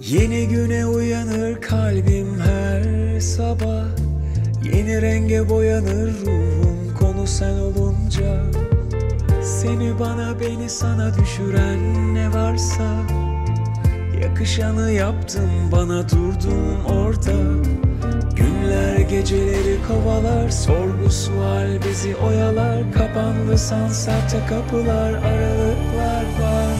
Yeni güne uyanır kalbim her sabah. Yeni renge boyanır ruhum konu sen olunca. Seni bana beni sana düşüren ne varsa, yakışanı yaptım bana durdum orada. Günler geceleri kovalar, sorgu sual bizi oyalar. Kapandı sansakta kapılar, aralıklar var.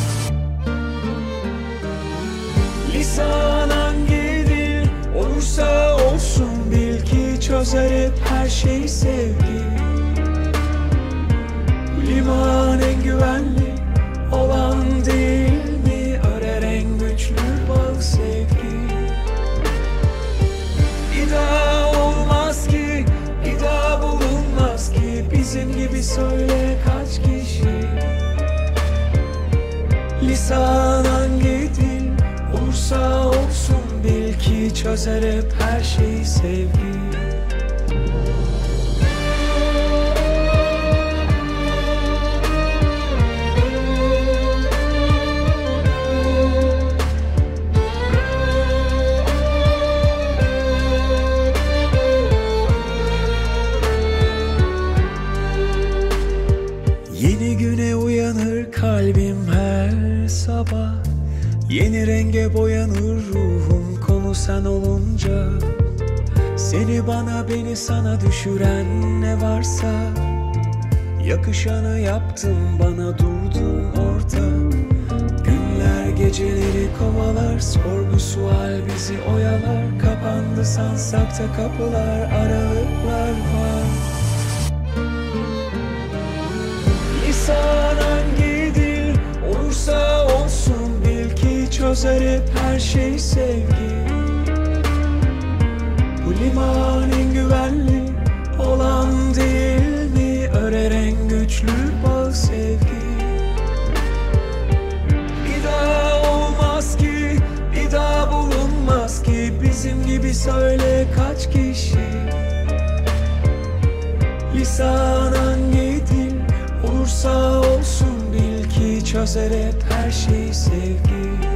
Lisan hangi dil olursa olsun bil ki çözer hep her şey sevgi. Liman en güvenli olan değil mi? Örer en güçlü bağ sevgi. Bir daha olmaz ki, bir daha bulunmaz ki bizim gibi söyle kaç kişi. Lisan hangi dil olursa olsun bil ki çözer hep her şeyi sevgi. Yeni güne uyanır kalbim her sabah. Yeni renge boyanır ruhum konu sen olunca. Seni bana beni sana düşüren ne varsa, yakışanı yaptım bana durdum orada. Günler geceleri kovalar, sorgu sual bizi oyalar. Kapandı sansakta kapılar, aralıklar var. Lisan hangi dil olursa olsun bil ki çözer hep her şey sevgi. Bu liman en güvenli olan değil mi? Örer en güçlü bağ sevgi. Bir daha olmaz ki, bir daha bulunmaz ki bizim gibi söyle kaç kişi. Lisan hangi dil olursa olsun bil ki çözer hep her şey sevgi.